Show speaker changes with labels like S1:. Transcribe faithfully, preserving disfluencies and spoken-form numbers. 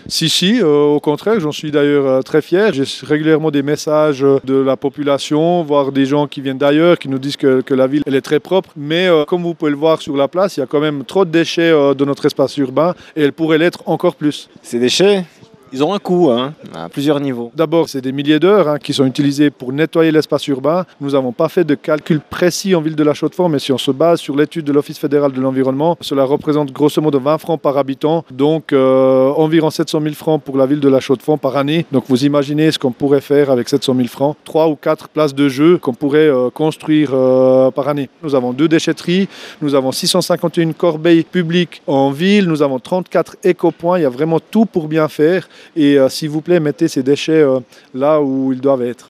S1: Si, si, euh, au contraire, j'en suis d'ailleurs euh, très fier. J'ai régulièrement des messages euh, de la population, voire des gens qui viennent d'ailleurs, qui nous disent que, que la ville elle est très propre. Mais euh, comme vous pouvez le voir sur la place, il y a quand même trop de déchets euh, de notre espace urbain et elle pourrait l'être encore plus.
S2: Ces déchets, ils ont un coût, hein, à plusieurs niveaux.
S1: D'abord, c'est des milliers d'heures hein, qui sont utilisées pour nettoyer l'espace urbain. Nous n'avons pas fait de calcul précis en ville de La Chaux-de-Fonds, mais si on se base sur l'étude de l'Office fédéral de l'environnement, cela représente grosso modo vingt francs par habitant, donc euh, environ sept cent mille francs pour la ville de La Chaux-de-Fonds par année. Donc vous imaginez ce qu'on pourrait faire avec sept cent mille francs. Trois ou quatre places de jeu qu'on pourrait euh, construire euh, par année. Nous avons deux déchetteries, nous avons six cent cinquante et une corbeilles publiques en ville, nous avons trente-quatre éco-points, il y a vraiment tout pour bien faire. Et euh, s'il vous plaît, mettez ces déchets euh, là où ils doivent être.